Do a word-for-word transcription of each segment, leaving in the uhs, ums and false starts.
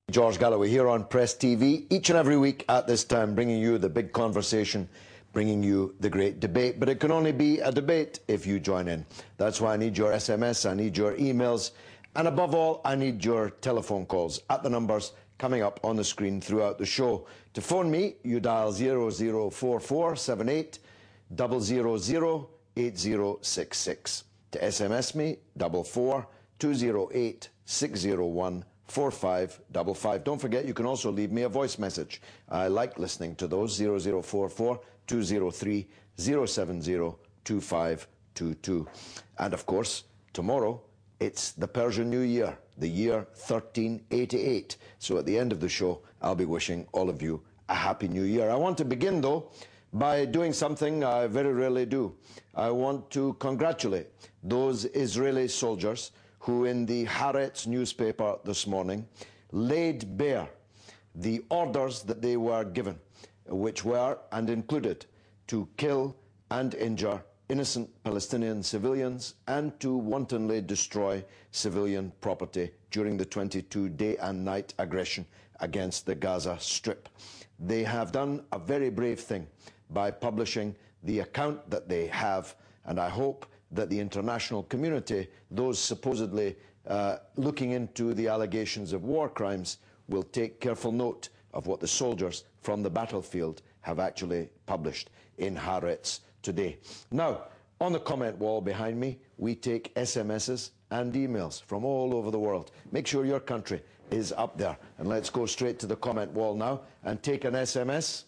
George Galloway here on Press T V, each and every week at this time, bringing you the big conversation, bringing you the great debate. But it can only be a debate if you join in. That's why I need your S M S, I need your emails, and above all, I need your telephone calls at the numbers coming up on the screen throughout the show. To phone me, you dial zero zero four four seven eight zero zero zero eight zero six six. To S M S me, double four two zero eight six zero one four five five five. Don't forget, you can also leave me a voice message. I like listening to those. zero zero four four two zero three zero seven zero two five two two. And of course, tomorrow it's the Persian New Year, the year thirteen eighty-eight. So at the end of the show, I'll be wishing all of you a happy new year. I want to begin, though, by doing something I very rarely do. I want to congratulate those Israeli soldiers who in the Haaretz newspaper this morning laid bare the orders that they were given, which were and included to kill and injure innocent Palestinian civilians and to wantonly destroy civilian property during the twenty-two day and night aggression against the Gaza Strip. They have done a very brave thing by publishing the account that they have, and I hope that the international community, those supposedly uh, looking into the allegations of war crimes, will take careful note of what the soldiers from the battlefield have actually published in Haaretz today. Now, on the comment wall behind me, we take S M Ses and emails from all over the world. Make sure your country is up there. And let's go straight to the comment wall now and take an S M S.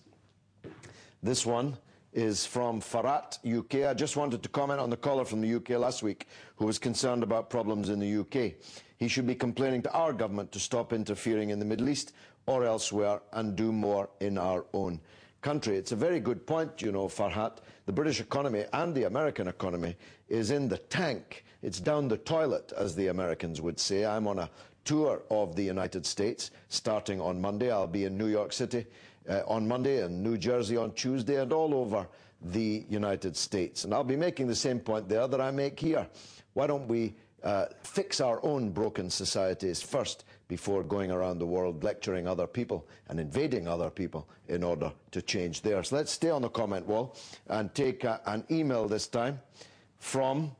This one is from Farhat, U K. I just wanted to comment on the caller from the U K last week who was concerned about problems in the U K. He should be complaining to our government to stop interfering in the Middle East or elsewhere and do more in our own country. It's a very good point, you know, Farhat. The British economy and the American economy is in the tank. It's down the toilet, as the Americans would say. I'm on a tour of the United States starting on Monday. I'll be in New York City Uh, on Monday and New Jersey on Tuesday and all over the United States. And I'll be making the same point there that I make here. Why don't we uh, fix our own broken societies first before going around the world lecturing other people and invading other people in order to change theirs? Let's stay on the comment wall and take uh, an email this time from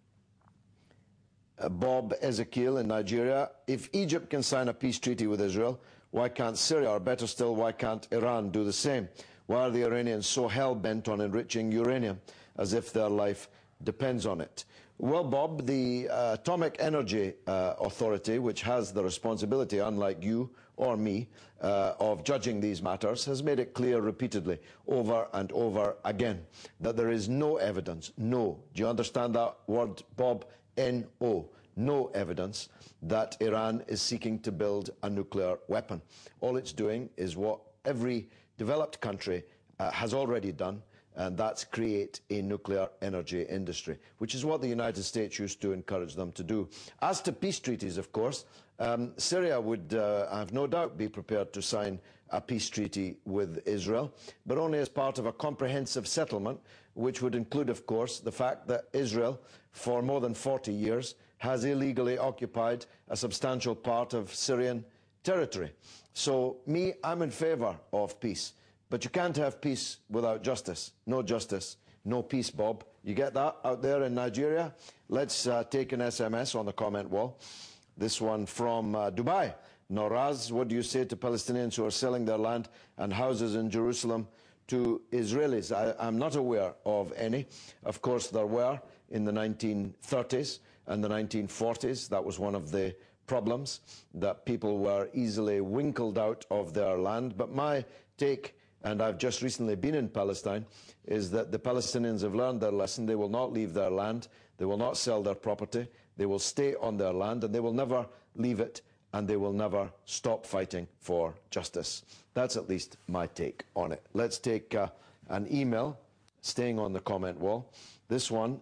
uh, Bob Ezekiel in Nigeria. If Egypt can sign a peace treaty with Israel, why can't Syria, or better still, why can't Iran do the same? Why are the Iranians so hell-bent on enriching uranium as if their life depends on it? Well, Bob, the uh, Atomic Energy uh, Authority, which has the responsibility, unlike you or me, uh, of judging these matters, has made it clear repeatedly, over and over again, that there is no evidence, no, do you understand that word, Bob? N O. No evidence that Iran is seeking to build a nuclear weapon. All it's doing is what every developed country uh, has already done, and that's create a nuclear energy industry, which is what the United States used to encourage them to do. As to peace treaties, of course, um, Syria would, uh, I have no doubt, be prepared to sign a peace treaty with Israel, but only as part of a comprehensive settlement, which would include, of course, the fact that Israel, for more than forty years, has illegally occupied a substantial part of Syrian territory. So, me, I'm in favour of peace. But you can't have peace without justice. No justice, no peace, Bob. You get that out there in Nigeria? Let's uh, take an S M S on the comment wall. This one from uh, Dubai. Noraz, what do you say to Palestinians who are selling their land and houses in Jerusalem to Israelis? I, I'm not aware of any. Of course, there were in the nineteen thirties. And the nineteen forties, that was one of the problems, that people were easily winkled out of their land. But my take, and I've just recently been in Palestine, is that the Palestinians have learned their lesson. They will not leave their land. They will not sell their property. They will stay on their land, and they will never leave it, and they will never stop fighting for justice. That's at least my take on it. Let's take uh, an email, staying on the comment wall. This one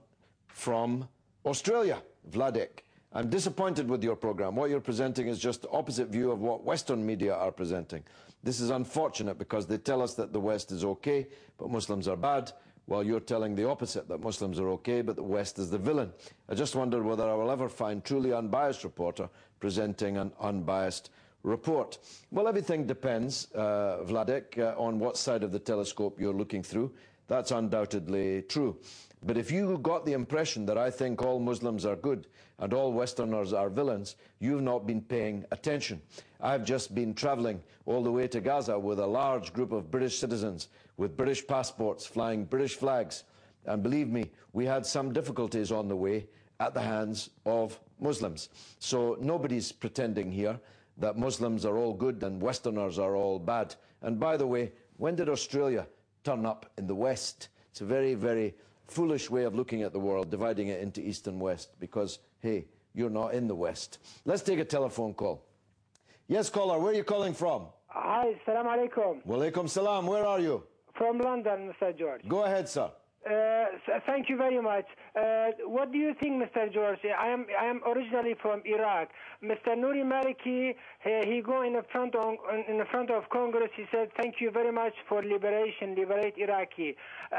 from Australia. Vladek, I'm disappointed with your program. What you're presenting is just the opposite view of what Western media are presenting. This is unfortunate because they tell us that the West is okay, but Muslims are bad, while you're telling the opposite, that Muslims are okay, but the West is the villain. I just wondered whether I will ever find truly unbiased reporter presenting an unbiased report? Well, everything depends, uh, Vladek, uh, on what side of the telescope you're looking through. That's undoubtedly true. But if you got the impression that I think all Muslims are good and all Westerners are villains, you've not been paying attention. I've just been traveling all the way to Gaza with a large group of British citizens with British passports flying British flags. And believe me, we had some difficulties on the way at the hands of Muslims. So nobody's pretending here that Muslims are all good and Westerners are all bad. And by the way, when did Australia turn up in the West? It's a very, very foolish way of looking at the world, dividing it into East and West, because, hey, you're not in the West. Let's take a telephone call. Yes, caller, where are you calling from? Hi, salam alaikum. Wa alaikum salam. Where are you? From London, Mister George. Go ahead, sir. Uh, thank you very much. Uh, what do you think, Mister George? I am I am originally from Iraq. Mister Nouri Maliki, he, he go in the front of in the front of Congress. He said, "Thank you very much for liberation, liberate Iraqi." Uh,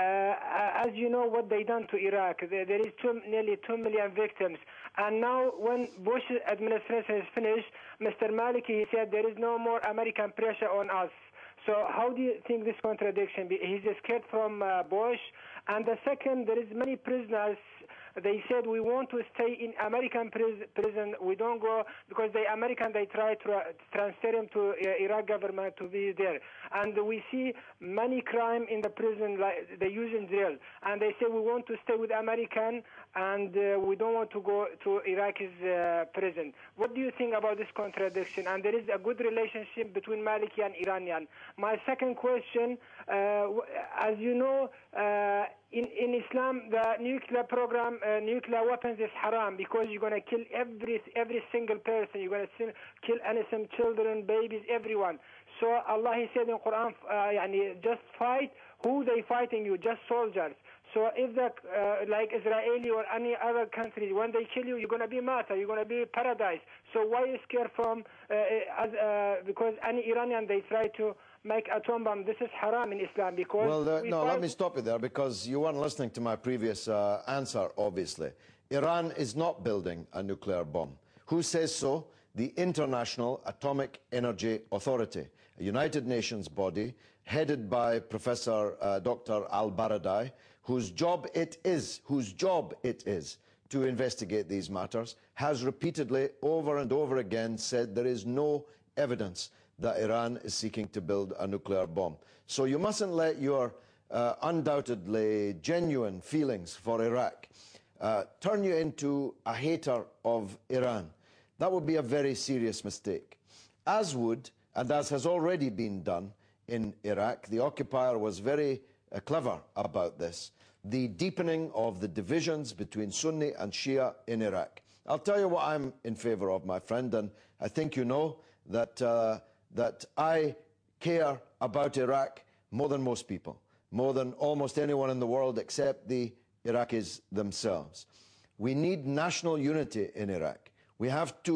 as you know, what they done to Iraq, there, there is two, nearly two million victims. And now, when Bush administration is finished, Mister Maliki, he said there is no more American pressure on us. So how do you think this contradiction? He's scared from uh, Bush. And the second, there is many prisoners. They said we want to stay in American prison. We don't go because the American, they try to transfer him to uh, Iraq government to be there. And we see many crime in the prison, like they use in jail. And they say we want to stay with American and uh, we don't want to go to Iraq's uh, prison. What do you think about this contradiction? And there is a good relationship between Maliki and Iranian. My second question, uh, as you know, uh, In, in Islam, the nuclear program, uh, nuclear weapons is haram because you're going to kill every every single person. You're going to kill innocent children, babies, everyone. So Allah, He said in Quran, uh, just fight. Who they fighting you? Just soldiers. So if the, uh, like Israeli or any other country, when they kill you, you're going to be martyr, you're going to be paradise. So why are you scared from, uh, as, uh, because any Iranian, they try to make atom bomb. This is haram in Islam because... Well, uh, we no, let me stop you there because you weren't listening to my previous uh, answer, obviously. Iran is not building a nuclear bomb. Who says so? The International Atomic Energy Authority, a United Nations body headed by Professor uh, Doctor Al-Baradei, whose job it is, whose job it is to investigate these matters, has repeatedly, over and over again, said there is no evidence that Iran is seeking to build a nuclear bomb. So you mustn't let your uh, undoubtedly genuine feelings for Iraq uh, turn you into a hater of Iran. That would be a very serious mistake. As would, and as has already been done in Iraq, the occupier was very uh, clever about this, the deepening of the divisions between Sunni and Shia in Iraq. I'll tell you what I'm in favor of, my friend, and I think you know that uh, that I care about Iraq more than most people, more than almost anyone in the world except the Iraqis themselves. We need national unity in Iraq. We have to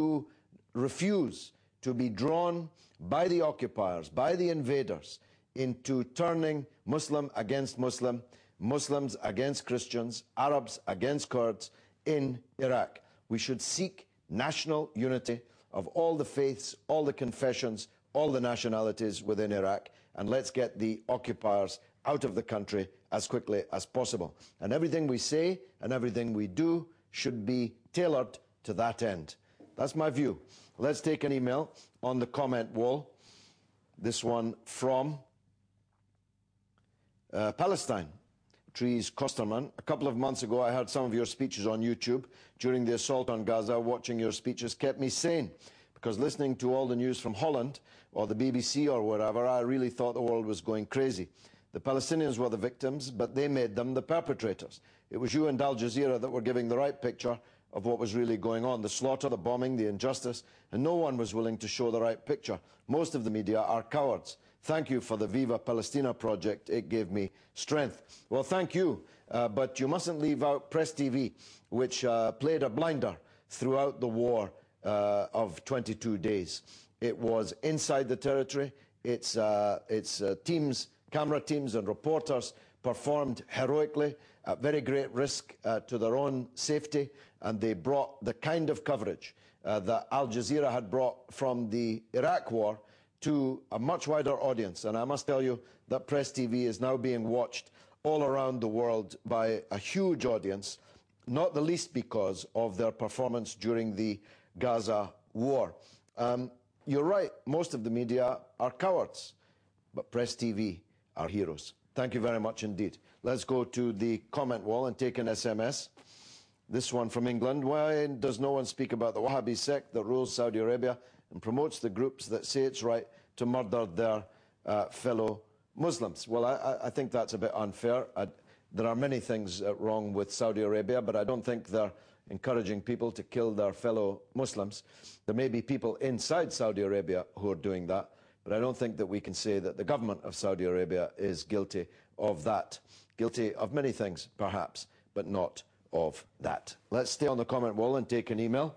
refuse to be drawn by the occupiers, by the invaders, into turning Muslim against Muslim, Muslims against Christians, Arabs against Kurds in Iraq. We should seek national unity of all the faiths, all the confessions, all the nationalities within Iraq, and let's get the occupiers out of the country as quickly as possible. And everything we say and everything we do should be tailored to that end. That's my view. Let's take an email on the comment wall. This one from uh, Palestine. Trees Kosterman. A couple of months ago, I heard some of your speeches on YouTube. During the assault on Gaza, watching your speeches kept me sane. Because listening to all the news from Holland or the B B C or wherever, I really thought the world was going crazy. The Palestinians were the victims, but they made them the perpetrators. It was you and Al Jazeera that were giving the right picture of what was really going on, the slaughter, the bombing, the injustice, and no one was willing to show the right picture. Most of the media are cowards. Thank you for the Viva Palestina project. It gave me strength. Well, thank you, uh, but you mustn't leave out Press T V, which uh, played a blinder throughout the war Uh, of twenty-two days. It was inside the territory. Its, uh, its uh, teams, camera teams and reporters performed heroically at very great risk uh, to their own safety, and they brought the kind of coverage uh, that Al Jazeera had brought from the Iraq war to a much wider audience. And I must tell you that Press T V is now being watched all around the world by a huge audience, not the least because of their performance during the Gaza war. Um, you're right, most of the media are cowards, but Press T V are heroes. Thank you very much indeed. Let's go to the comment wall and take an S M S. This one from England. Why does no one speak about the Wahhabi sect that rules Saudi Arabia and promotes the groups that say it's right to murder their uh, fellow Muslims? Well, I, I think that's a bit unfair. I, there are many things uh, wrong with Saudi Arabia, but I don't think they're encouraging people to kill their fellow Muslims. There may be people inside Saudi Arabia who are doing that, but I don't think that we can say that the government of Saudi Arabia is guilty of that. Guilty of many things, perhaps, but not of that. Let's stay on the comment wall and take an email.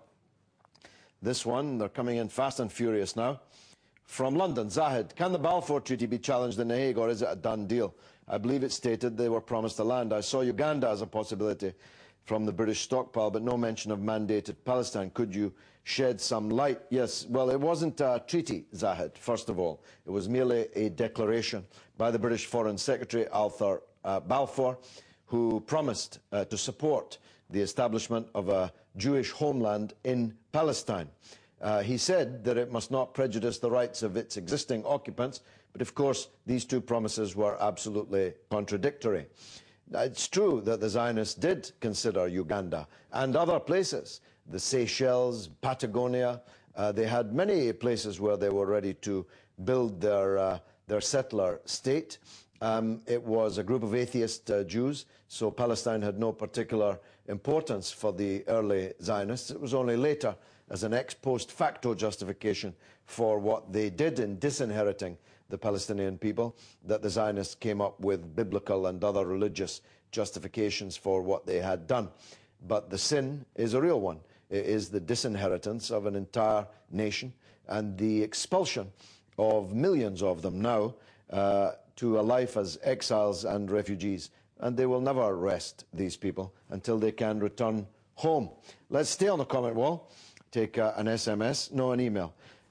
This one, they're coming in fast and furious now. From London, Zahid, can the Balfour Treaty be challenged in The Hague, or is it a done deal? I believe it stated they were promised the land. I saw Uganda as a possibility from the British stockpile, but no mention of mandated Palestine. Could you shed some light? Yes, well, it wasn't a treaty, Zahid, first of all. It was merely a declaration by the British Foreign Secretary, Arthur uh, Balfour, who promised uh, to support the establishment of a Jewish homeland in Palestine. Uh, he said that it must not prejudice the rights of its existing occupants, but of course these two promises were absolutely contradictory. It's true that the Zionists did consider Uganda and other places, the Seychelles, Patagonia. Uh, they had many places where they were ready to build their, uh, their settler state. Um, it was a group of atheist uh, Jews, so Palestine had no particular importance for the early Zionists. It was only later, as an ex post facto justification for what they did in disinheriting the Palestinian people, that the Zionists came up with biblical and other religious justifications for what they had done. But the sin is a real one. It is the disinheritance of an entire nation and the expulsion of millions of them now uh, to a life as exiles and refugees. And they will never rest, these people, until they can return home. Let's stay on the comment wall. Take uh, an S M S, no, an email.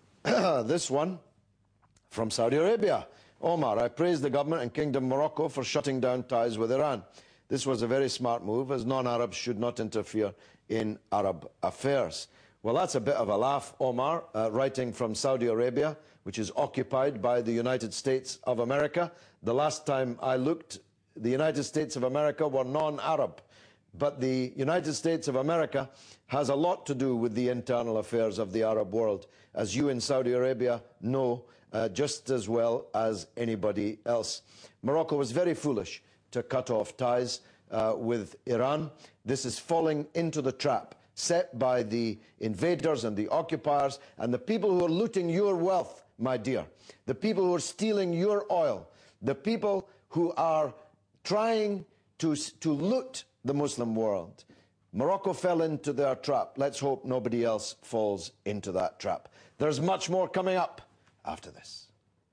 This one from Saudi Arabia. Omar, I praise the government and Kingdom Morocco for shutting down ties with Iran. This was a very smart move, as non-Arabs should not interfere in Arab affairs. Well, that's a bit of a laugh, Omar, uh, writing from Saudi Arabia, which is occupied by the United States of America. The last time I looked, the United States of America were non-Arab. But the United States of America has a lot to do with the internal affairs of the Arab world, as you in Saudi Arabia know uh, just as well as anybody else. Morocco was very foolish to cut off ties uh, with Iran. This is falling into the trap set by the invaders and the occupiers and the people who are looting your wealth, my dear, the people who are stealing your oil, the people who are trying to, to loot the Muslim world. Morocco fell into their trap. Let's hope nobody else falls into that trap. There's much more coming up after this.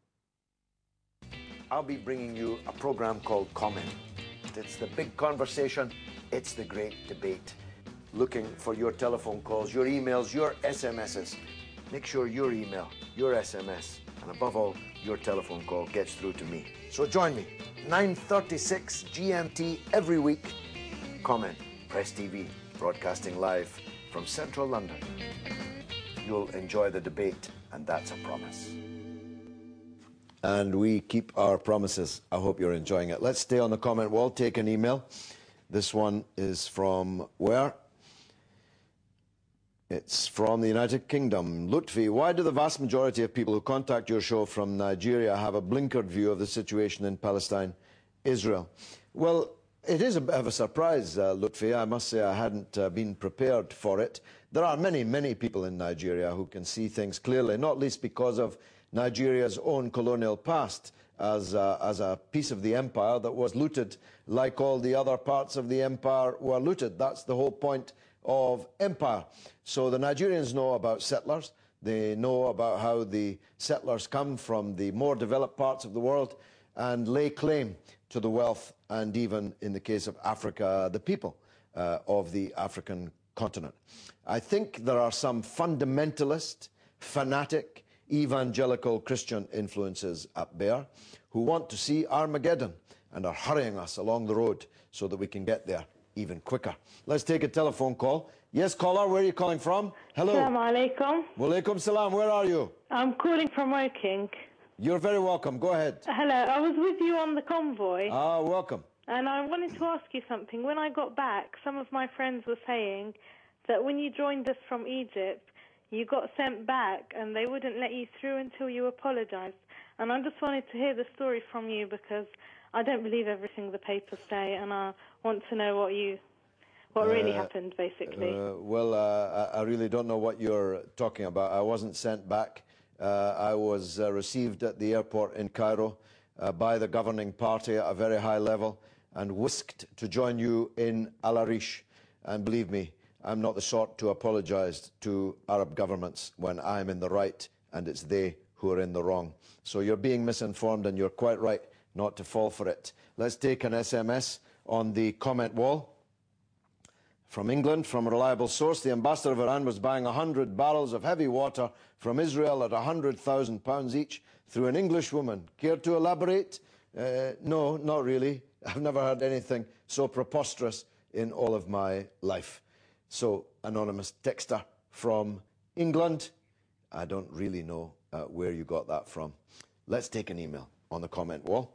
I'll be bringing you a program called Comment. It's the big conversation. It's the great debate. Looking for your telephone calls, your emails, your S M Ses. Make sure your email, your S M S, and above all, your telephone call gets through to me. So join me, nine thirty-six G M T every week. Comment, Press T V, broadcasting live from central London. You'll enjoy the debate, and that's a promise. And we keep our promises. I hope you're enjoying it. Let's stay on the comment wall, take an email. This one is from where? It's from the United Kingdom. Lutfi, why do the vast majority of people who contact your show from Nigeria have a blinkered view of the situation in Palestine, Israel? Well, it is a bit of a surprise, uh, Lutfi. I must say I hadn't uh, been prepared for it. There are many, many people in Nigeria who can see things clearly, not least because of Nigeria's own colonial past as a, as a piece of the empire that was looted like all the other parts of the empire were looted. That's the whole point of empire. So the Nigerians know about settlers. They know about how the settlers come from the more developed parts of the world and lay claim to the wealth and even, in the case of Africa, the people uh, of the African continent. I think there are some fundamentalist, fanatic, evangelical Christian influences at bear who want to see Armageddon and are hurrying us along the road so that we can get there even quicker. Let's take a telephone call. Yes, caller, where are you calling from? Hello. Assalamu alaikum. Walaikum salam, where are you? I'm calling from Woking. You're very welcome, go ahead. Hello, I was with you on the convoy. Ah, welcome. And I wanted to ask you something. When I got back, some of my friends were saying that when you joined us from Egypt, you got sent back and they wouldn't let you through until you apologized. And I just wanted to hear the story from you because I don't believe everything the papers say, and I want to know what you, what really Uh, happened, basically. Uh, well, uh, I I really don't know what you're talking about. I wasn't sent back. Uh, I was uh, received at the airport in Cairo uh, by the governing party at a very high level and whisked to join you in Al Arish. And believe me, I'm not the sort to apologize to Arab governments when I'm in the right and it's they who are in the wrong. So you're being misinformed and you're quite right not to fall for it. Let's take an S M S on the comment wall. From England, from a reliable source, the ambassador of Iran was buying one hundred barrels of heavy water from Israel at one hundred thousand pounds each through an English woman. Care to elaborate? Uh, no, not really. I've never heard anything so preposterous in all of my life. So, anonymous texter from England, I don't really know uh, where you got that from. Let's take an email on the comment wall.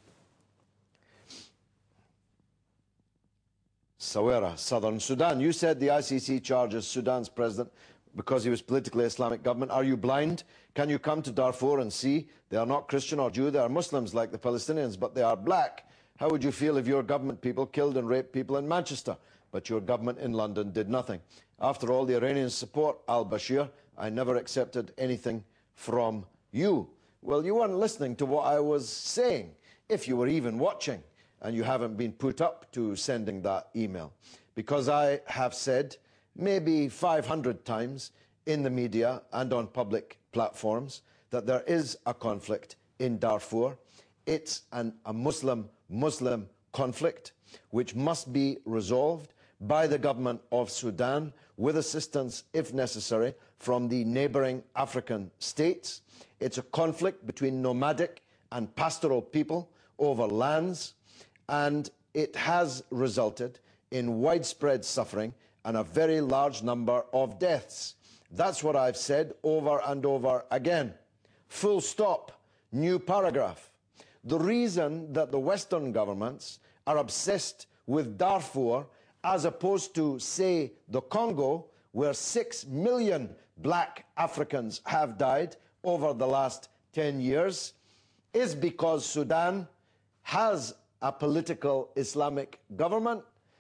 Sawera, Southern Sudan. You said the I C C charges Sudan's president because he was politically Islamic government. Are you blind? Can you come to Darfur and see? They are not Christian or Jew. They are Muslims like the Palestinians, but they are black. How would you feel if your government people killed and raped people in Manchester, but your government in London did nothing? After all, the Iranians support al-Bashir. I never accepted anything from you. Well, you weren't listening to what I was saying, if you were even watching, and you haven't been put up to sending that email. Because I have said maybe five hundred times in the media and on public platforms that there is a conflict in Darfur. It's an, a Muslim-Muslim conflict which must be resolved by the government of Sudan with assistance, if necessary, from the neighbouring African states. It's a conflict between nomadic and pastoral people over lands, and it has resulted in widespread suffering and a very large number of deaths. That's what I've said over and over again. Full stop. New paragraph. The reason that the Western governments are obsessed with Darfur as opposed to, say, the Congo, where six million black Africans have died over the last ten years, is because Sudan has a political Islamic government,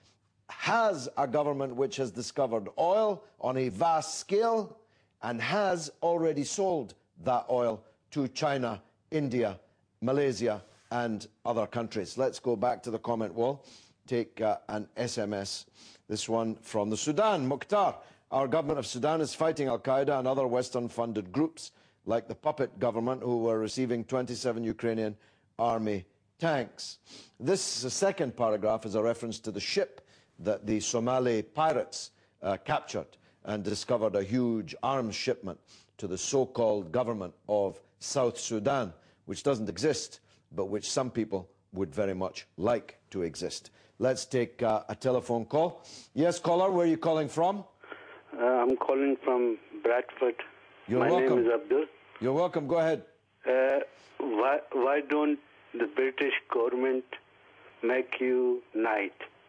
has a government which has discovered oil on a vast scale, and has already sold that oil to China, India, Malaysia, and other countries. Let's go back to the comment wall. Take uh, an S M S. This one from the Sudan. Mukhtar, our government of Sudan is fighting Al-Qaeda and other Western-funded groups like the puppet government who were receiving twenty-seven Ukrainian army tanks. This second paragraph is a reference to the ship that the Somali pirates uh, captured and discovered a huge arms shipment to the so-called government of South Sudan, which doesn't exist, but which some people would very much like to exist. Let's take uh, a telephone call. Yes, caller, where are you calling from? Uh, I'm calling from Bradford. You're My welcome. name is Abdul. You're welcome. Go ahead. Uh, why, why don't the British government make you knight?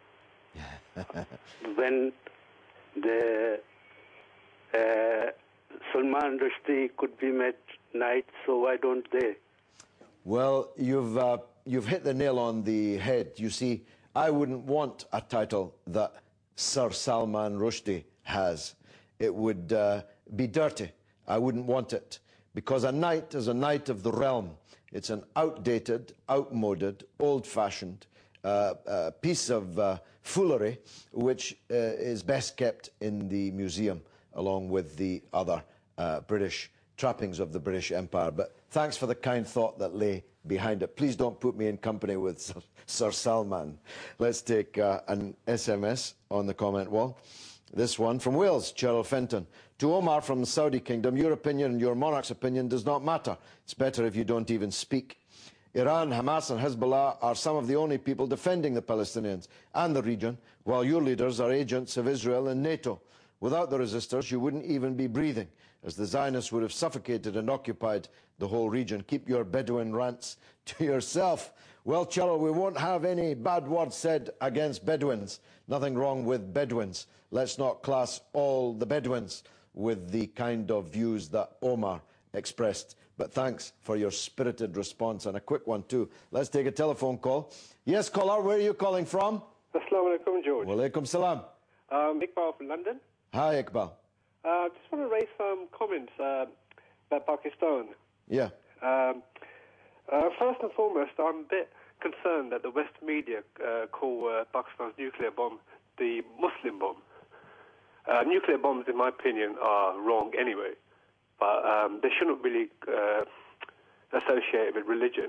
When the uh, Salman Rushdie could be made knight, so why don't they? Well, you've, uh, you've hit the nail on the head. You see, I wouldn't want a title that Sir Salman Rushdie has. It would uh, be dirty. I wouldn't want it. Because a knight is a knight of the realm. It's an outdated, outmoded, old-fashioned uh, uh, piece of uh, foolery which uh, is best kept in the museum along with the other uh, British trappings of the British Empire. But thanks for the kind thought that lay behind it. Please don't put me in company with Sir, Sir Salman. Let's take uh, an S M S on the comment wall. This one from Wales, Cheryl Fenton. To Omar from the Saudi Kingdom, your opinion and your monarch's opinion does not matter. It's better if you don't even speak. Iran, Hamas and Hezbollah are some of the only people defending the Palestinians and the region, while your leaders are agents of Israel and NATO. Without the resistors, you wouldn't even be breathing, as the Zionists would have suffocated and occupied the whole region. Keep your Bedouin rants to yourself. Well, Cheryl, we won't have any bad words said against Bedouins. Nothing wrong with Bedouins. Let's not class all the Bedouins with the kind of views that Omar expressed. But thanks for your spirited response, and a quick one too. Let's take a telephone call. Yes, caller, where are you calling from? Assalamu alaikum, George. Wa alaikum salam. Um, Iqbal from London. Hi, Iqbal. I uh, just want to raise some comments uh, about Pakistan. Yeah. Um, uh, first and foremost, I'm a bit concerned that the West media uh, call uh, Pakistan's nuclear bomb the Muslim bomb. Uh, nuclear bombs, in my opinion, are wrong anyway, but um, they shouldn't really uh, associate with religion.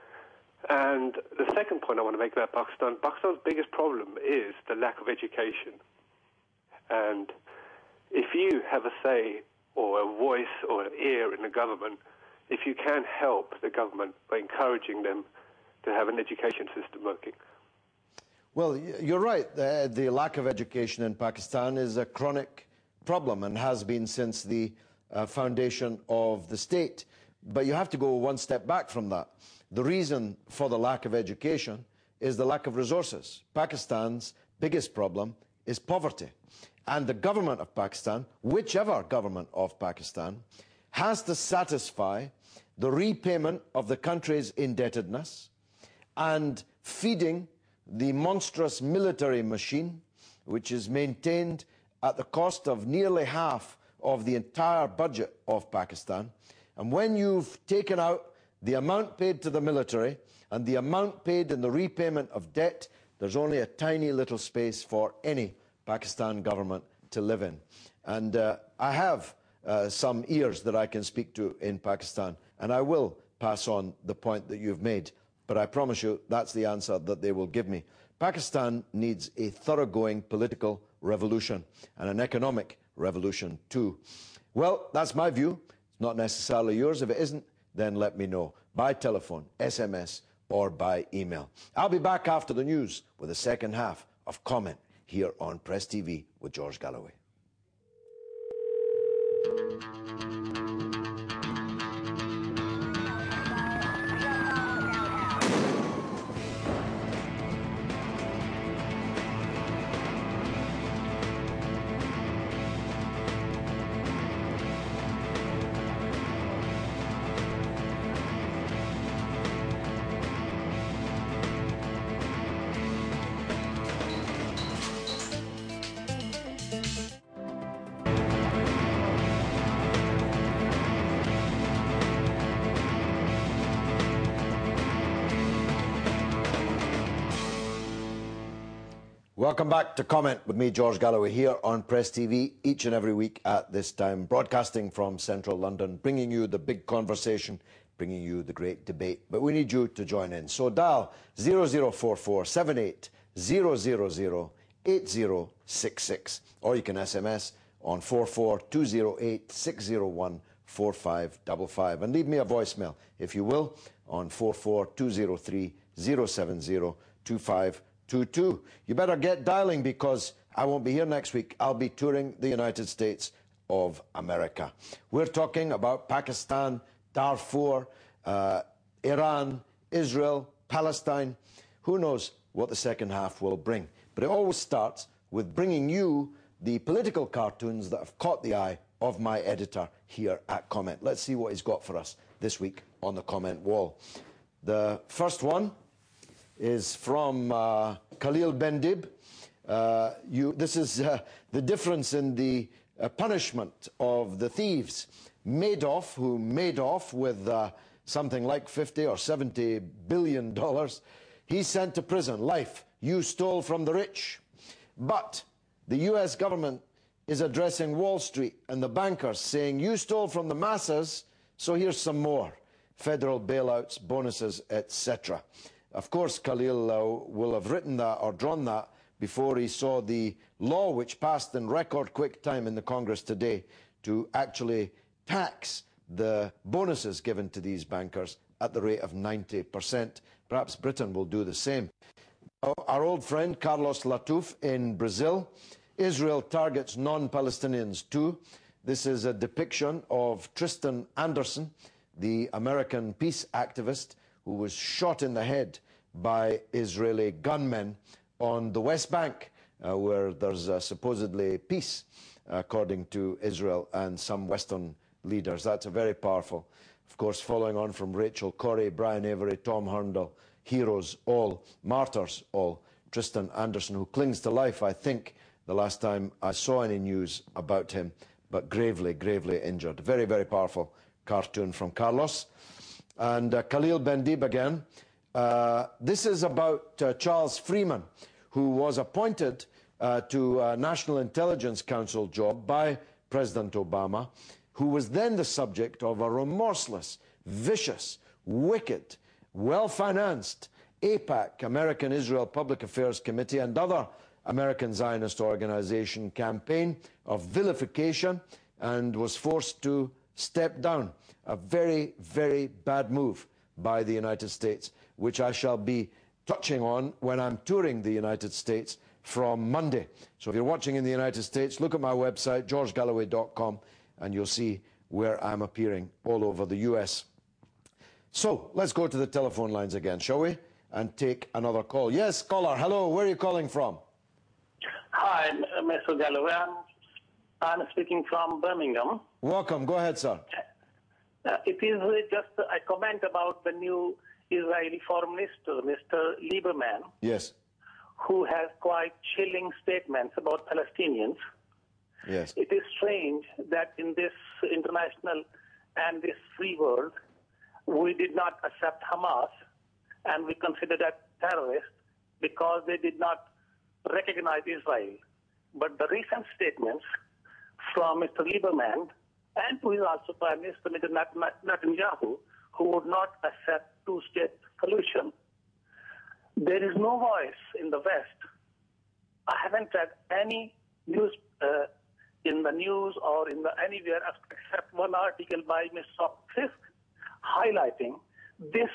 And the second point I want to make about Pakistan, Pakistan's biggest problem is the lack of education. And if you have a say or a voice or an ear in the government, if you can help the government by encouraging them to have an education system working. Well, you're right. The, the lack of education in Pakistan is a chronic problem and has been since the uh, foundation of the state. But you have to go one step back from that. The reason for the lack of education is the lack of resources. Pakistan's biggest problem is poverty. And the government of Pakistan, whichever government of Pakistan, has to satisfy the repayment of the country's indebtedness and feeding the monstrous military machine, which is maintained at the cost of nearly half of the entire budget of Pakistan. And when you've taken out the amount paid to the military and the amount paid in the repayment of debt, there's only a tiny little space for any Pakistan government to live in. And uh, I have uh, some ears that I can speak to in Pakistan, and I will pass on the point that you've made. But I promise you that's the answer that they will give me. Pakistan needs a thoroughgoing political revolution and an economic revolution too. Well, that's my view. It's not necessarily yours. If it isn't, then let me know by telephone, S M S, or by email. I'll be back after the news with the second half of Comment here on Press T V with George Galloway. Welcome back to Comment with me, George Galloway, here on Press T V each and every week at this time, broadcasting from central London, bringing you the big conversation, bringing you the great debate. But we need you to join in. So dial zero zero four four seven eight zero zero zero eight zero six six, or you can S M S on four four two zero eight six zero one four five five five, and leave me a voicemail, if you will, on four four two zero three zero seven zero two five two two. You better get dialing, because I won't be here next week. I'll be touring the United States of America. We're talking about Pakistan, Darfur, uh, Iran, Israel, Palestine. Who knows what the second half will bring? But it always starts with bringing you the political cartoons that have caught the eye of my editor here at Comment. Let's see what he's got for us this week on the comment wall. The first one is from uh, Khalil Bendib. Uh, you, this is uh, the difference in the uh, punishment of the thieves. Madoff, who made off with uh, something like fifty or seventy billion dollars, he's sent to prison. Life. You stole from the rich. But the U S government is addressing Wall Street and the bankers, saying, you stole from the masses, so here's some more. Federal bailouts, bonuses, et cetera. Of course, Khalil uh, will have written that or drawn that before he saw the law which passed in record quick time in the Congress today to actually tax the bonuses given to these bankers at the rate of ninety percent. Perhaps Britain will do the same. Our old friend Carlos Latouf in Brazil. Israel targets non-Palestinians too. This is a depiction of Tristan Anderson, the American peace activist who was shot in the head by Israeli gunmen on the West Bank, uh, where there's uh, supposedly peace, according to Israel and some Western leaders. That's a very powerful. Of course, following on from Rachel Corrie, Brian Avery, Tom Herndon, heroes all, martyrs all. Tristan Anderson, who clings to life, I think, the last time I saw any news about him, but gravely, gravely injured. Very, very powerful cartoon from Carlos. And uh, Khalil Bendib again. Uh, this is about uh, Charles Freeman, who was appointed uh, to a National Intelligence Council job by President Obama, who was then the subject of a remorseless, vicious, wicked, well-financed AIPAC, American Israel Public Affairs Committee, and other American Zionist organization campaign of vilification, and was forced to step down. A very, very bad move by the United States, which I shall be touching on when I'm touring the United States from Monday. So if you're watching in the United States, look at my website, george galloway dot com, and you'll see where I'm appearing all over the U S. So let's go to the telephone lines again, shall we? And take another call. Yes, caller, hello, where are you calling from? Hi, Mister Galloway. I'm, I'm speaking from Birmingham. Welcome. Go ahead, sir. Uh, it is just a comment about the new Israeli Foreign Minister, Mister Lieberman. Yes. Who has quite chilling statements about Palestinians. Yes. It is strange that in this international and this free world, we did not accept Hamas, and we consider that terrorists because they did not recognize Israel. But the recent statements from Mister Lieberman, and who is also Prime Minister Mister Netanyahu, who would not accept two-state solution. There is no voice in the West. I haven't read any news uh, in the news or in the anywhere except one article by Mister Fisk highlighting this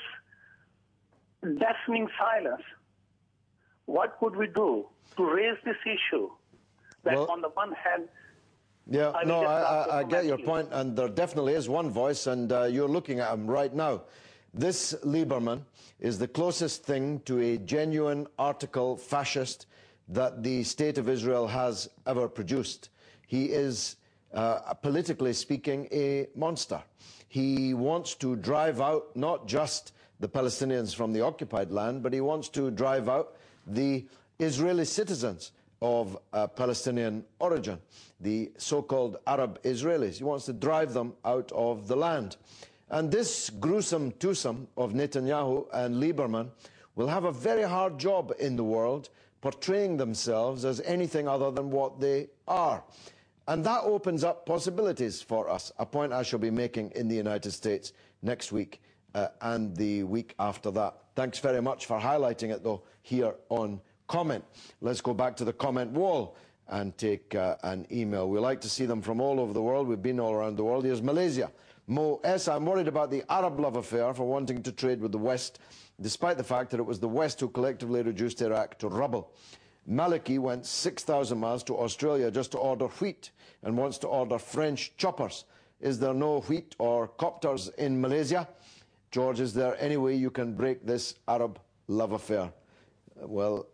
deafening silence. What could we do to raise this issue? That well, on the one hand, yeah, I no, I, I, I get your you. point, and there definitely is one voice, and uh, you're looking at him right now. This Lieberman is the closest thing to a genuine article fascist that the State of Israel has ever produced. He is, uh, politically speaking, a monster. He wants to drive out not just the Palestinians from the occupied land, but he wants to drive out the Israeli citizens of uh, Palestinian origin, the so-called Arab Israelis. He wants to drive them out of the land. And this gruesome twosome of Netanyahu and Lieberman will have a very hard job in the world portraying themselves as anything other than what they are. And that opens up possibilities for us, a point I shall be making in the United States next week uh, and the week after that. Thanks very much for highlighting it, though, here on Comment. Let's go back to the comment wall and take uh, an email. We like to see them from all over the world. We've been all around the world. Here's Malaysia. Mo S. I'm worried about the Arab love affair for wanting to trade with the West, despite the fact that it was the West who collectively reduced Iraq to rubble. Maliki went six thousand miles to Australia just to order wheat and wants to order French choppers. Is there no wheat or copters in Malaysia? George, is there any way you can break this Arab love affair? Well,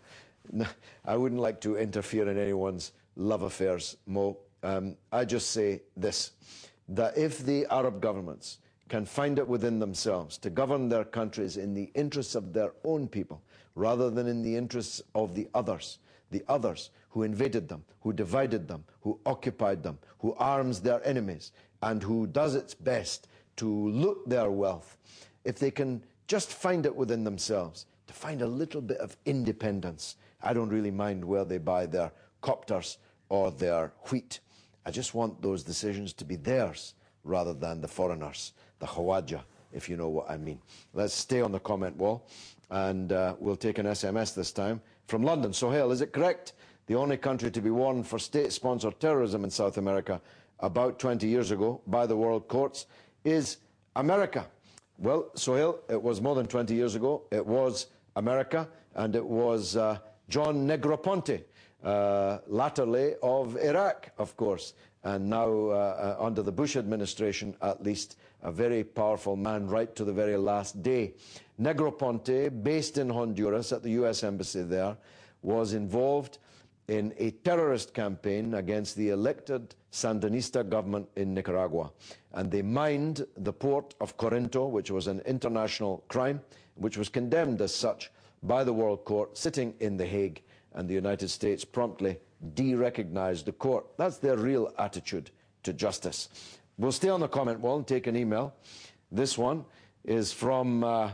I wouldn't like to interfere in anyone's love affairs, Mo. Um, I just say this, that if the Arab governments can find it within themselves to govern their countries in the interests of their own people, rather than in the interests of the others, the others who invaded them, who divided them, who occupied them, who arms their enemies, and who does its best to loot their wealth, if they can just find it within themselves, to find a little bit of independence, I don't really mind where they buy their copters or their wheat. I just want those decisions to be theirs rather than the foreigners, the Khawaja, if you know what I mean. Let's stay on the comment wall, and uh, we'll take an S M S this time from London. Sohail, is it correct the only country to be warned for state-sponsored terrorism in South America about twenty years ago by the world courts is America? Well, Sohail, it was more than twenty years ago. It was America, and it was uh, John Negroponte, uh, latterly of Iraq, of course, and now uh, uh, under the Bush administration, at least, a very powerful man right to the very last day. Negroponte, based in Honduras at the U S Embassy there, was involved in a terrorist campaign against the elected Sandinista government in Nicaragua. And they mined the port of Corinto, which was an international crime, which was condemned as such by the World Court, sitting in The Hague, and the United States promptly de-recognized the court. That's their real attitude to justice. We'll stay on the comment wall and take an email. This one is from uh,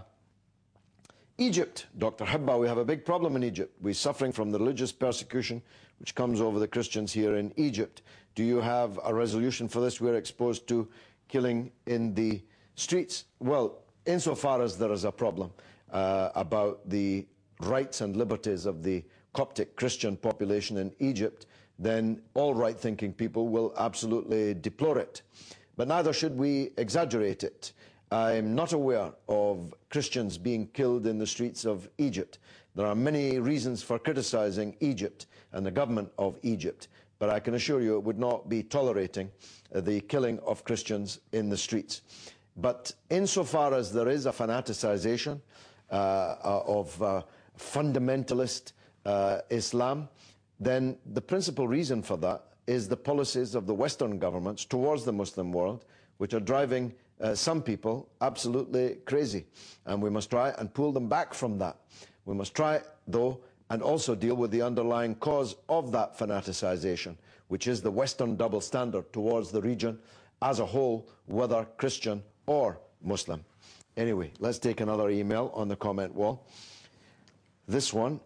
Egypt. Doctor Hibba, we have a big problem in Egypt. We're suffering from the religious persecution which comes over the Christians here in Egypt. Do you have a resolution for this? We're exposed to killing in the streets. Well, insofar as there is a problem uh, about the rights and liberties of the Coptic Christian population in Egypt, then all right-thinking people will absolutely deplore it. But neither should we exaggerate it. I'm not aware of Christians being killed in the streets of Egypt. There are many reasons for criticizing Egypt and the government of Egypt, but I can assure you it would not be tolerating the killing of Christians in the streets. But insofar as there is a fanaticization uh, of uh, fundamentalist uh, Islam, then the principal reason for that is the policies of the Western governments towards the Muslim world, which are driving uh, some people absolutely crazy. And we must try and pull them back from that. We must try, though, and also deal with the underlying cause of that fanaticization, which is the Western double standard towards the region as a whole, whether Christian or Muslim. Anyway, let's take another email on the comment wall. This one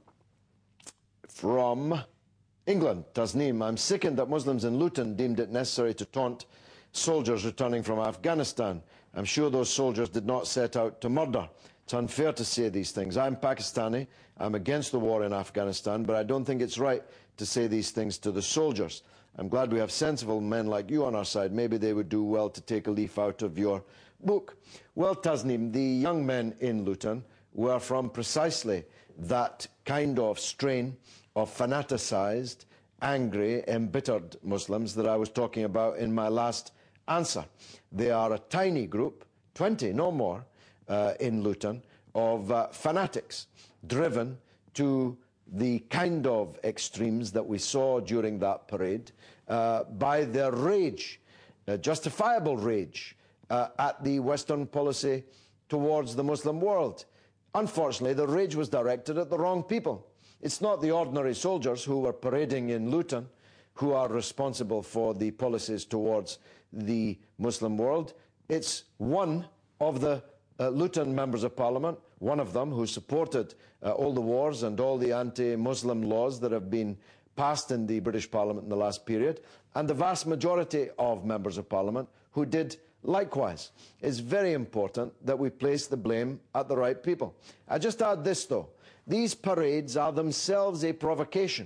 from England, Tasneem. I'm sickened that Muslims in Luton deemed it necessary to taunt soldiers returning from Afghanistan. I'm sure those soldiers did not set out to murder. It's unfair to say these things. I'm Pakistani. I'm against the war in Afghanistan, but I don't think it's right to say these things to the soldiers. I'm glad we have sensible men like you on our side. Maybe they would do well to take a leaf out of your book. Well, Tasneem, the young men in Luton were from precisely that kind of strain of fanaticized, angry, embittered Muslims that I was talking about in my last answer. They are a tiny group, twenty, no more, uh, in Luton, of uh, fanatics driven to the kind of extremes that we saw during that parade uh, by their rage, uh, justifiable rage, uh, at the Western policy towards the Muslim world. Unfortunately, the rage was directed at the wrong people. It's not the ordinary soldiers who were parading in Luton who are responsible for the policies towards the Muslim world. It's one of the uh, Luton members of Parliament, one of them who supported uh, all the wars and all the anti-Muslim laws that have been passed in the British Parliament in the last period, and the vast majority of members of Parliament who did likewise. It's very important that we place the blame at the right people. I just add this, though. These parades are themselves a provocation.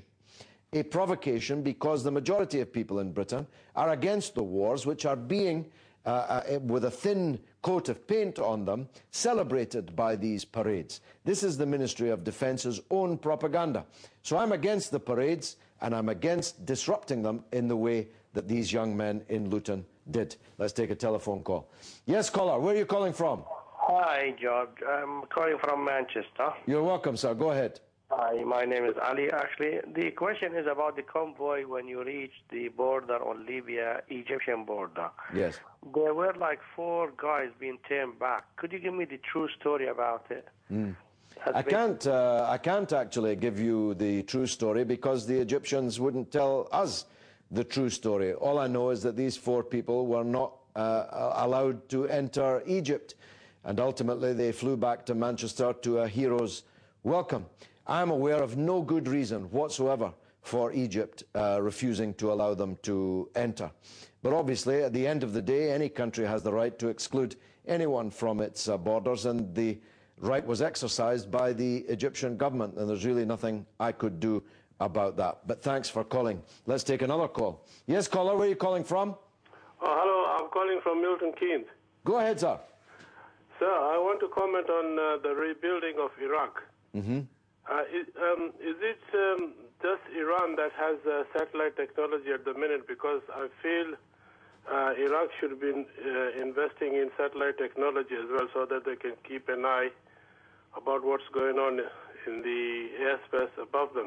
A provocation because the majority of people in Britain are against the wars which are being, uh, uh, with a thin coat of paint on them, celebrated by these parades. This is the Ministry of Defence's own propaganda. So I'm against the parades, and I'm against disrupting them in the way that these young men in Luton did. Let's take a telephone call. Yes, caller, where are you calling from? Hi, George. I'm calling from Manchester. You're welcome, sir. Go ahead. Hi, my name is Ali. Actually, the question is about the convoy when you reached the border on Libya-Egyptian border. Yes. There were like four guys being turned back. Could you give me the true story about it? Mm. I can't, uh, I can't actually give you the true story because the Egyptians wouldn't tell us the true story. All I know is that these four people were not uh, allowed to enter Egypt, and ultimately they flew back to Manchester to a hero's welcome. I'm aware of no good reason whatsoever for Egypt uh, refusing to allow them to enter. But obviously, at the end of the day, any country has the right to exclude anyone from its uh, borders, and the right was exercised by the Egyptian government, and there's really nothing I could do about that. But thanks for calling. Let's take another call. Yes, caller, where are you calling from? Oh, hello, I'm calling from Milton Keynes. Go ahead, sir. Sir, I want to comment on uh, the rebuilding of Iraq. Mm-hmm. Uh, is, um, is it um, just Iran that has uh, satellite technology at the minute? Because I feel uh, Iraq should be uh, investing in satellite technology as well, so that they can keep an eye about what's going on in the airspace above them.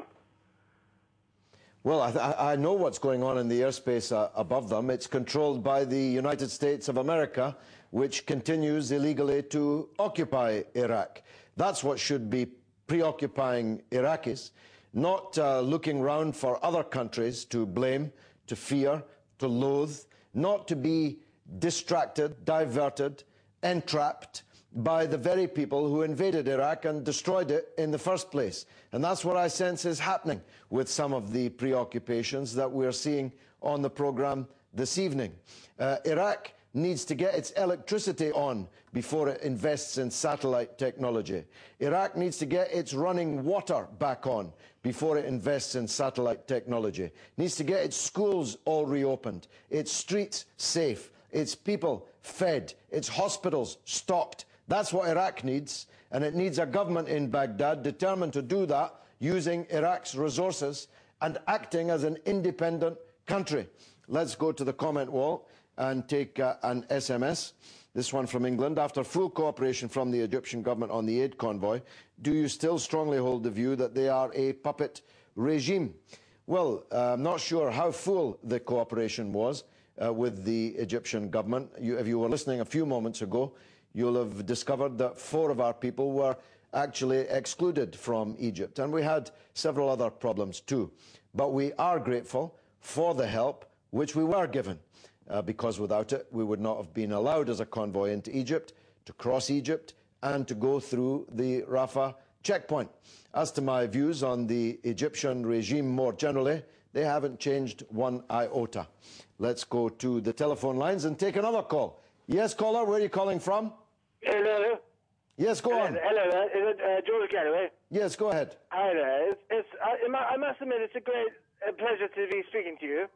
Well, I, th I know what's going on in the airspace uh, above them. It's controlled by the United States of America, which continues illegally to occupy Iraq. That's what should be preoccupying Iraqis, not uh, looking round for other countries to blame, to fear, to loathe, not to be distracted, diverted, entrapped by the very people who invaded Iraq and destroyed it in the first place. And that's what I sense is happening with some of the preoccupations that we're seeing on the program this evening. Uh, Iraq needs to get its electricity on before it invests in satellite technology. Iraq needs to get its running water back on before it invests in satellite technology. It needs to get its schools all reopened, its streets safe, its people fed, its hospitals stocked. That's what Iraq needs, and it needs a government in Baghdad determined to do that using Iraq's resources and acting as an independent country. Let's go to the comment wall and take uh, an S M S. This one from England. After full cooperation from the Egyptian government on the aid convoy, do you still strongly hold the view that they are a puppet regime? Well, uh, I'm not sure how full the cooperation was uh, with the Egyptian government. You, if you were listening a few moments ago, you'll have discovered that four of our people were actually excluded from Egypt. And we had several other problems too. But we are grateful for the help which we were given, uh, because without it, we would not have been allowed as a convoy into Egypt, to cross Egypt, and to go through the Rafah checkpoint. As to my views on the Egyptian regime more generally, they haven't changed one iota. Let's go to the telephone lines and take another call. Yes, caller, where are you calling from? Hello. Yes, go on. Hello there. Is it uh, George Galloway? Yes, go ahead. Hi there. It's, it's, I, I must admit, it's a great uh, pleasure to be speaking to you.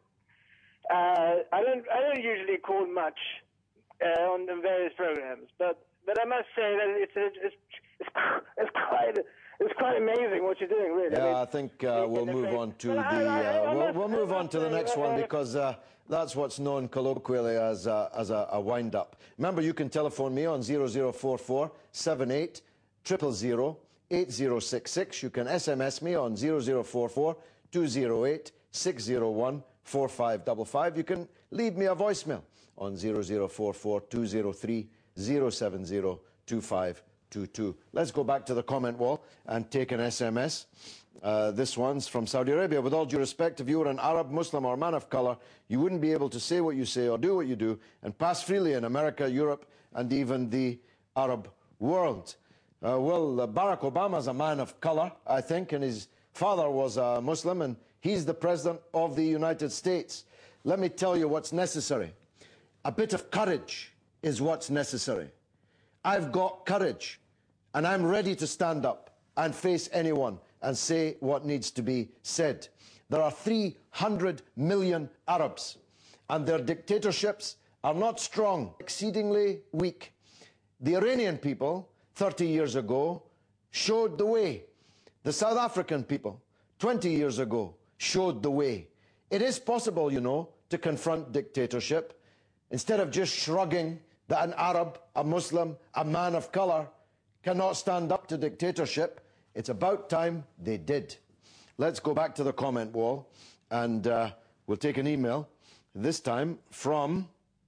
Uh, I don't, I don't usually call much uh, on the various programs, but, but I must say that it's, it's, it's, it's quite, it's quite amazing what you're doing, really. Yeah, I, mean, I think uh, we'll move on to the, uh, we'll, we'll move on to the next one, because uh, that's what's known colloquially as a, as a, a wind-up. Remember, you can telephone me on zero zero four four seven eight zero zero zero eight zero six six. You can S M S me on zero zero four four two zero eight six zero one four five five five. You can leave me a voicemail on zero zero four four two zero three zero seven zero two five two two. Let's go back to the comment wall and take an S M S. Uh, this one's from Saudi Arabia. With all due respect, if you were an Arab, Muslim or man of colour, you wouldn't be able to say what you say or do what you do and pass freely in America, Europe and even the Arab world. Uh, well, uh, Barack Obama's a man of colour, I think, and his father was a Muslim, and he's the President of the United States. Let me tell you what's necessary. A bit of courage is what's necessary. I've got courage, and I'm ready to stand up and face anyone and say what needs to be said. There are three hundred million Arabs, and their dictatorships are not strong, exceedingly weak. The Iranian people, thirty years ago, showed the way. The South African people, twenty years ago, showed the way. It is possible, you know, to confront dictatorship, instead of just shrugging that an Arab, a Muslim, a man of colour cannot stand up to dictatorship. It's about time they did. Let's go back to the comment wall, and uh, we'll take an email, this time from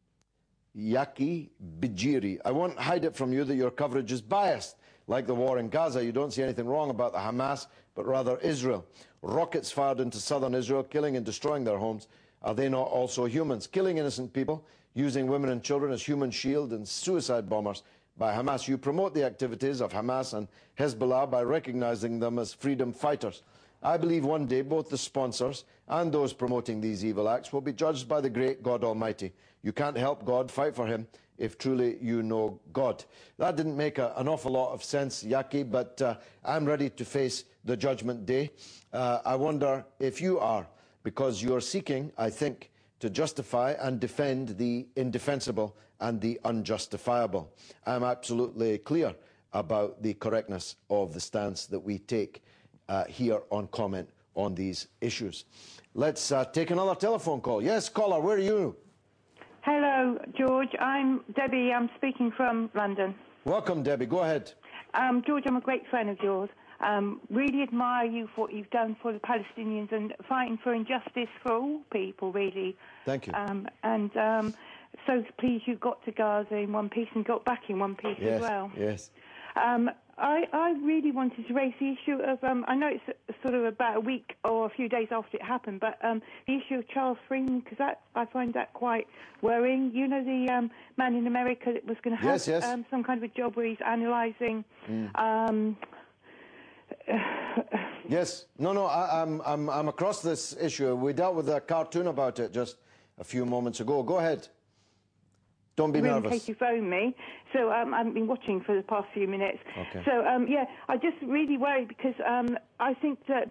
Yaki Bijiri. I won't hide it from you that your coverage is biased. Like the war in Gaza, you don't see anything wrong about the Hamas, but rather Israel. Rockets fired into southern Israel, killing and destroying their homes. Are they not also humans? Killing innocent people, using women and children as human shield and suicide bombers by Hamas. You promote the activities of Hamas and Hezbollah by recognizing them as freedom fighters. I believe one day both the sponsors and those promoting these evil acts will be judged by the great God Almighty. You can't help God, fight for him if truly you know God. That didn't make a, an awful lot of sense, Yaki, but uh, I'm ready to face the judgment day. Uh, I wonder if you are, because you're seeking, I think, to justify and defend the indefensible and the unjustifiable. I'm absolutely clear about the correctness of the stance that we take uh, here on Comment on these issues. Let's uh, take another telephone call. Yes, caller, where are you? Hello, George. I'm Debbie. I'm speaking from London. Welcome, Debbie. Go ahead. Um, George, I'm a great fan of yours. Um, really admire you for what you've done for the Palestinians and fighting for injustice for all people, really. Thank you. Um, and um, so pleased you got to Gaza in one piece and got back in one piece yes, as well. Yes. Um, I, I really wanted to raise the issue of, um, I know it's sort of about a week or a few days after it happened, but um, the issue of Charles Freeman, because that I find that quite worrying. You know, the um, man in America that was going to have yes, yes. Um, some kind of a job where he's analysing... Mm. Um, yes. No, no, I, I'm, I'm, I'm across this issue. We dealt with a cartoon about it just a few moments ago. Go ahead. Don't be really nervous. In case you phone me. So um, I haven't been watching for the past few minutes. Okay. So, um, yeah, I just really worry because um, I think that,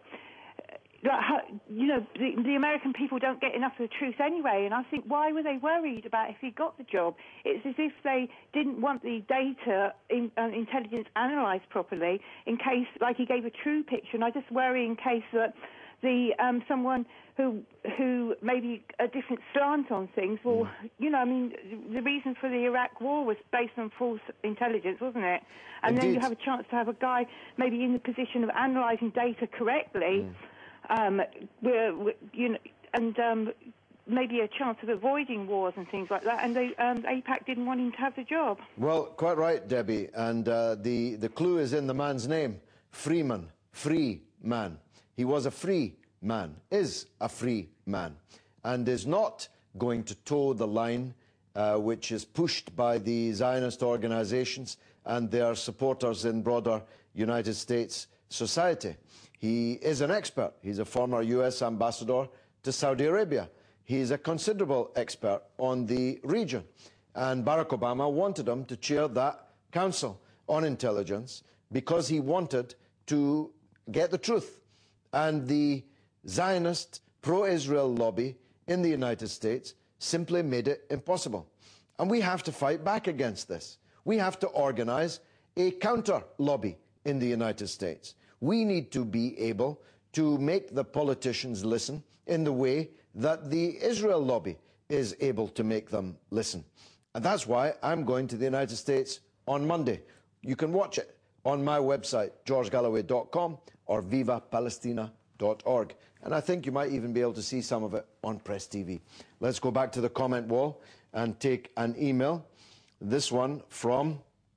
like, you know, the, the American people don't get enough of the truth anyway. And I think, why were they worried about if he got the job? It's as if they didn't want the data in, uh, intelligence analysed properly in case, like, he gave a true picture. And I just worry in case that the um, someone who who maybe a different slant on things. Well, mm. you know, I mean, the reason for the Iraq war was based on false intelligence, wasn't it? And Indeed. then you have a chance to have a guy maybe in the position of analysing data correctly, mm. um, where, you know, and um, maybe a chance of avoiding wars and things like that. And they, um, AIPAC didn't want him to have the job. Well, quite right, Debbie. And uh, the the clue is in the man's name, Freeman, free man. He was a free man, is a free man, and is not going to toe the line uh, which is pushed by the Zionist organizations and their supporters in broader United States society. He is an expert. He's a former U S ambassador to Saudi Arabia. He is a considerable expert on the region. And Barack Obama wanted him to chair that council on intelligence because he wanted to get the truth. And the Zionist pro-Israel lobby in the United States simply made it impossible. And we have to fight back against this. We have to organize a counter-lobby in the United States. We need to be able to make the politicians listen in the way that the Israel lobby is able to make them listen. And that's why I'm going to the United States on Monday. You can watch it on my website, george galloway dot com or viva palestina dot org. And I think you might even be able to see some of it on Press T V. Let's go back to the comment wall and take an email. This one from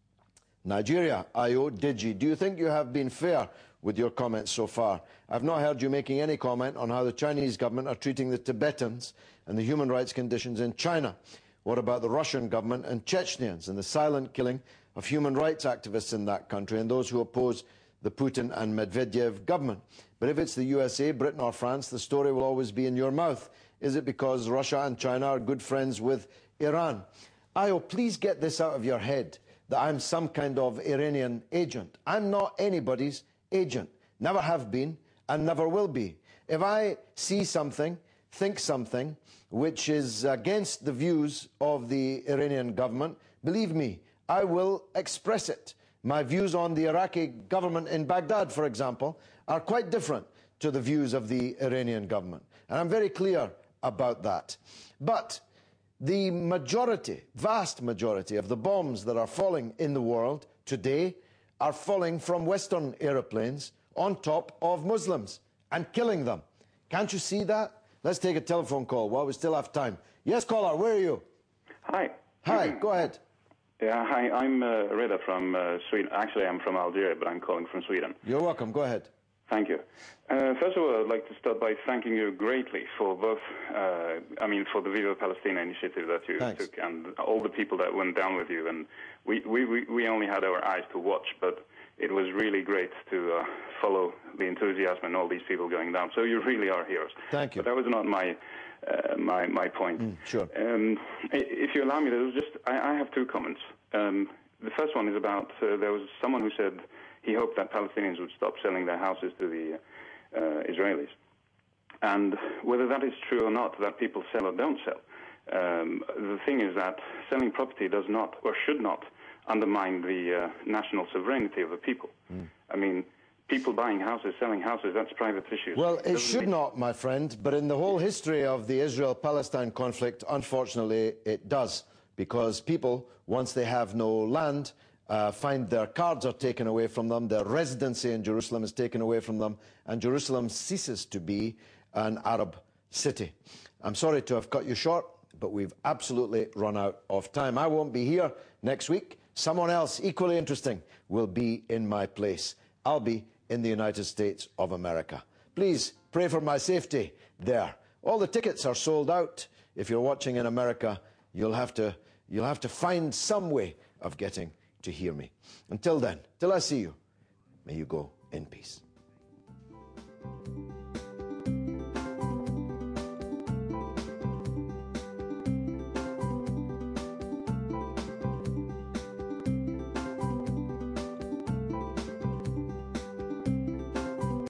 Nigeria, Ayo Digi. Do you think you have been fair with your comments so far? I've not heard you making any comment on how the Chinese government are treating the Tibetans and the human rights conditions in China. What about the Russian government and Chechnyans and the silent killing of human rights activists in that country and those who oppose the Putin and Medvedev government? But if it's the U S A, Britain or France, the story will always be in your mouth. Is it because Russia and China are good friends with Iran? Ayo, please get this out of your head, that I'm some kind of Iranian agent. I'm not anybody's agent. Never have been and never will be. If I see something, think something, which is against the views of the Iranian government, believe me, I will express it. My views on the Iraqi government in Baghdad, for example, are quite different to the views of the Iranian government. And I'm very clear about that. But the majority, vast majority of the bombs that are falling in the world today are falling from Western aeroplanes on top of Muslims and killing them. Can't you see that? Let's take a telephone call while we still have time. Yes, caller, where are you? Hi. Hi, go ahead. Yeah, hi, I'm uh, Reda from uh, Sweden. Actually, I'm from Algeria, but I'm calling from Sweden. You're welcome. Go ahead. Thank you. Uh, first of all, I'd like to start by thanking you greatly for both, uh, I mean, for the Viva Palestina initiative that you Thanks. took and all the people that went down with you. And we, we, we, we only had our eyes to watch, but it was really great to uh, follow the enthusiasm and all these people going down. So you really are heroes. Thank you. But that was not my, uh, my, my point. Mm, sure. Um, if you allow me, there was just, I, I have two comments. Um, the first one is about, uh, there was someone who said he hoped that Palestinians would stop selling their houses to the uh, Israelis. And whether that is true or not, that people sell or don't sell, um, the thing is that selling property does not, or should not, undermine the uh, national sovereignty of the people. Mm. I mean, people buying houses, selling houses, that's private issues. Well, it, it should mean... not, my friend, but in the whole history of the Israel-Palestine conflict, unfortunately, it does, because people, once they have no land, Uh, find their cards are taken away from them, their residency in Jerusalem is taken away from them, and Jerusalem ceases to be an Arab city. I'm sorry to have cut you short, but we've absolutely run out of time. I won't be here next week. Someone else equally interesting will be in my place. I'll be in the United States of America. Please pray for my safety there. All the tickets are sold out. If you're watching in America, you'll have to, you'll have to find some way of getting to hear me. Until then, till I see you, may you go in peace.